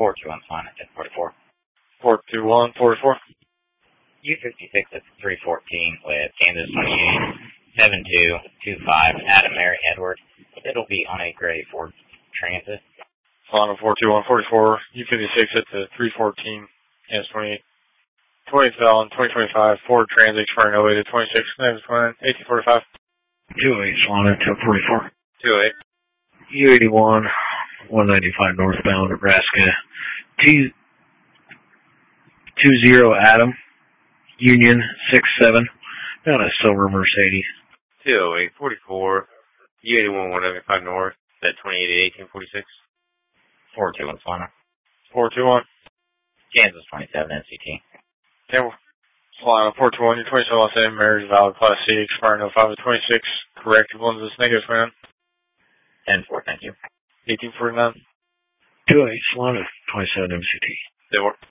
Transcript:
421 flying at 1044. 421, 44. U56 at 314 with Kansas 28, 7225, Adam Mary Edward. It'll be on a gray Ford Transit. Flying 421, 44. U56 at the 314, Kansas 28. 20,000, 2025, Ford Transit expiring 08 to 26, Kansas 1845. 28, flying at 1044. 28. U81, 195 northbound, Nebraska. 20 Adam, Union 67, down a silver Mercedes. 208, 44, U81, 195 north, at 28 to 1846. 421 flying. 421. Kansas 27 NCT. 10, flying 421, your 27 Los Angeles, Mary's valid Class C, expiring 05 to 26, correct, ones is negative, man. 10-4, thank you. 1849. 28, flying at 27 MCT. 4.